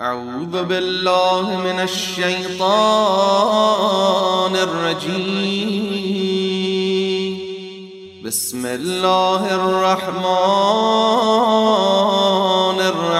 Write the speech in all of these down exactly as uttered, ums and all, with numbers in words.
أعوذ بالله من الشيطان الرجيم. بسم الله الرحمن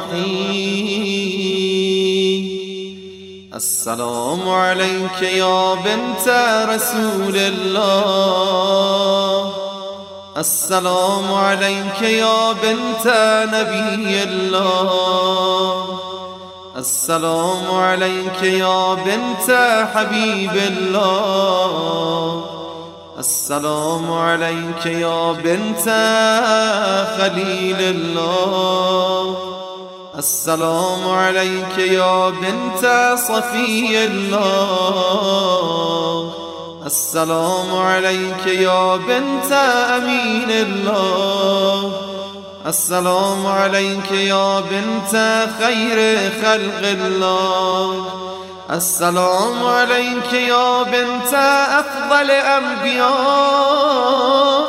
الرحيم. السلام عليك يا بنت رسول الله، السلام عليك يا بنت نبي الله، السلام عليك يا بنت حبيب الله، السلام عليك يا بنت خليل الله، السلام عليك يا بنت صفي الله، السلام عليك يا بنت أمين الله، السلام عليك يا بنت خير خلق الله، السلام عليك يا بنت أفضل أنبياء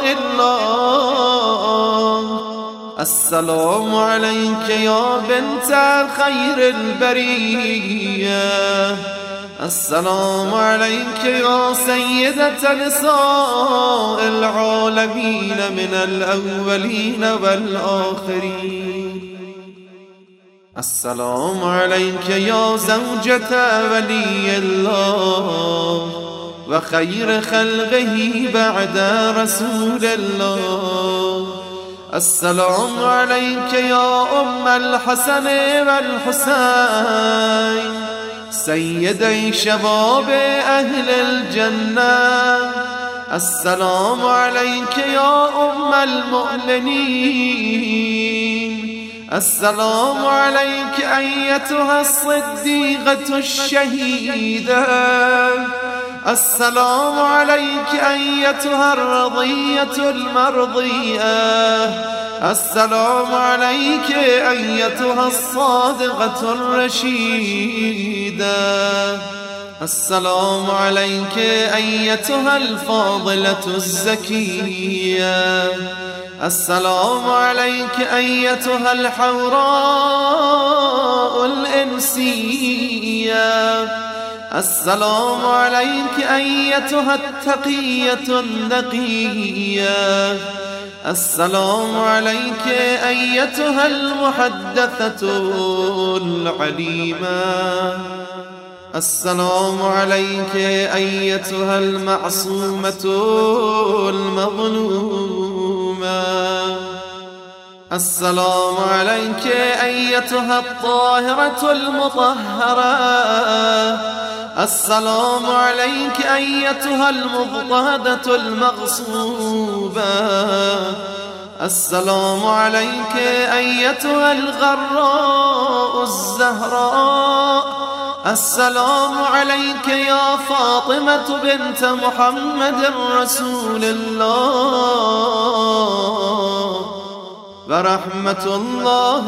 الله، السلام عليك يا بنت خير البرية، السلام عليك يا سيدة نساء العالمين من الأولين والآخرين، السلام عليك يا زوجة ولي الله وخير خلقه بعد رسول الله، السلام عليك يا أم الحسن والحسين سيدي شباب أهل الجنة، السلام عليك يا أم المؤمنين، السلام عليك أيتها الصديقة الشهيدة، السلام عليك أيتها الرضية المرضية، السلام عليك أيتها الصادقة الرشيدة، السلام عليك أيتها الفاضلة الزكية، السلام عليك أيتها الحوراء الإنسية، السلام عليك أيتها التقية النقية، السلام عليك أيتها المحدثة العليمة، السلام عليك أيتها المعصومة المظلومة، السلام عليك أيتها الطاهرة المطهرة، السلام عليك أيتها المضطهدة المغصوبة، السلام عليك أيتها الغراء الزهراء، السلام عليك يا فاطمة بنت محمد رسول الله ورحمة الله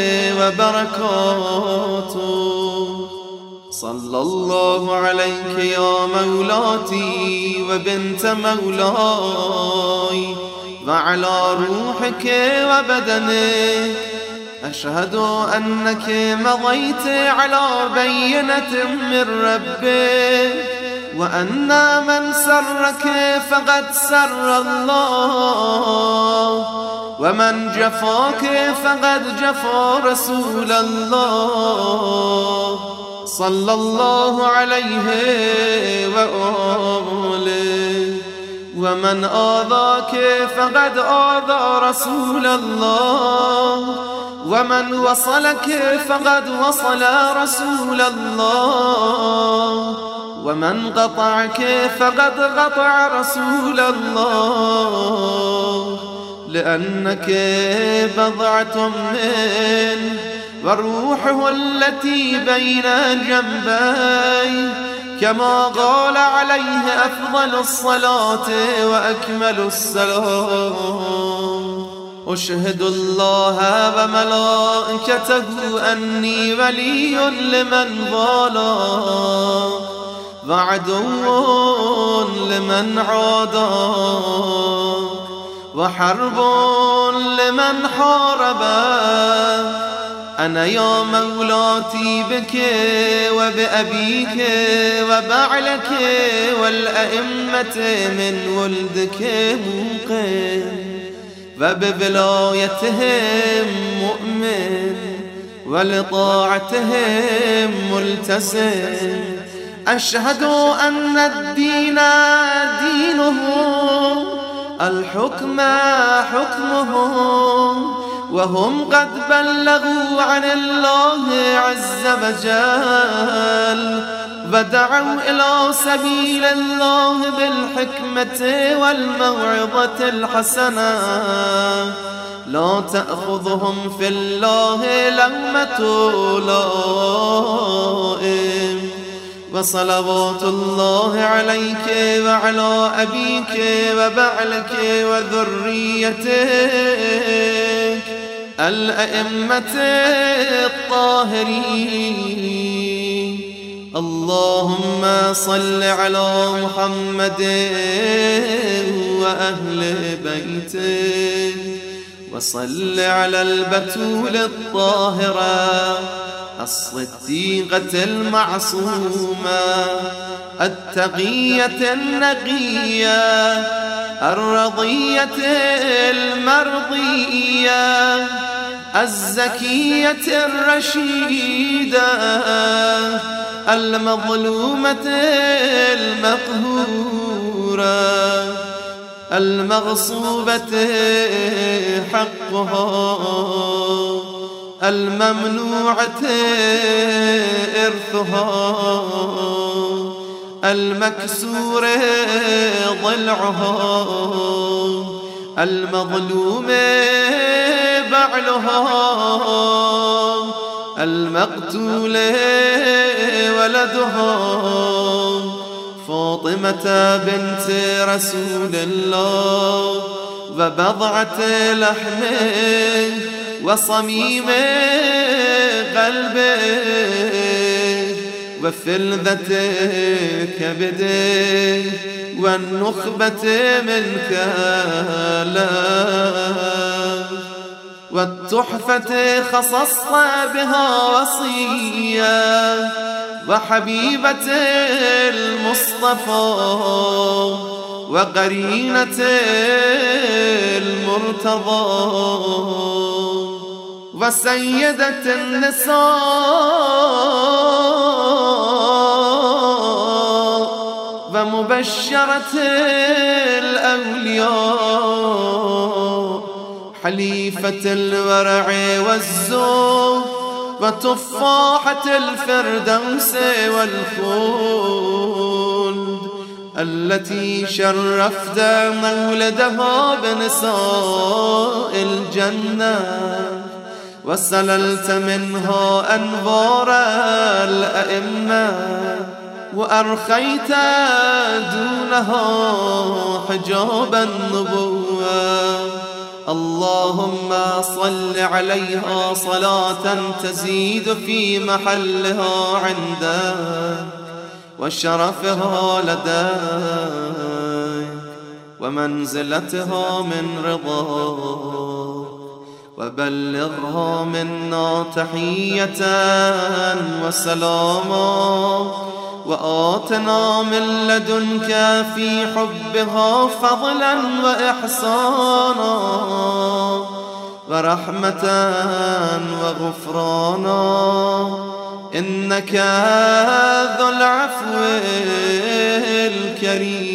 وبركاته. صلى الله عليك يا مولاتي وبنت مولاي وعلى روحك وبدنك، أشهد أنك مضيت على بينة من ربك، وأن من سرك فقد سر الله، ومن جفاك فقد جفا رسول الله صلى الله عليه وآله، ومن آذاك فقد آذى رسول الله، ومن وصلك فقد وصل رسول الله، ومن قطعك فقد قطع رسول الله، لأنك بضعة منه وروحه التي بين جنبيه، كما قال عليه أفضل الصلاة وأكمل السلام. أشهد الله وملائكته أني ولي لمن والاه وعدو لمن عاداه، وحرب لمن حاربه، أنا يا مولاتي بك وبأبيك وبعلك والأئمة من ولدك موقن وببلايتهم مؤمن ولطاعتهم ملتزم أشهد أن الدين دينهم الحكم حكمهم وهم قد بلغوا عن الله عز وجل ودعوا إلى سبيل الله بالحكمة والموعظة الحسنة لا تأخذهم في الله لومة لائم وصلوات الله عليك وعلى أبيك وبعلك وذريتك الأئمة الطاهرين. اللهم صل على محمد وأهل بيته وصل على البتول الطاهرة الصديقة المعصومة التقية النقية الرضية المرضية الزكية الرشيدة المظلومة المقهورة المغصوبة حقها الممنوعة إرثها المكسور ضلعها المظلوم بعلها المقتول ولدها فاطمة بنت رسول الله وبضعة لحمه وصميم قلبه وفلذة كبده والنخبة من كلام والتحفة خصصت بها وصية وحبيبة المصطفى وقرينة المرتضى وسيدة النساء ومبشرة الأولياء حليفة الورع والزهد وتفاحة الفردوس والخلد التي شرفت مولدها بنساء الجنة وسللت منها أنوار الأئمة وأرخيت دونها حجاب النبوة. اللهم صل عليها صلاة تزيد في محلها عندك وشرفها لديك ومنزلتها من رضاك وبلغها منا تحية وسلاما وآتنا من لدنك في حبها فضلا وإحسانا ورحمة وغفرانا إنك ذو العفو الكريم.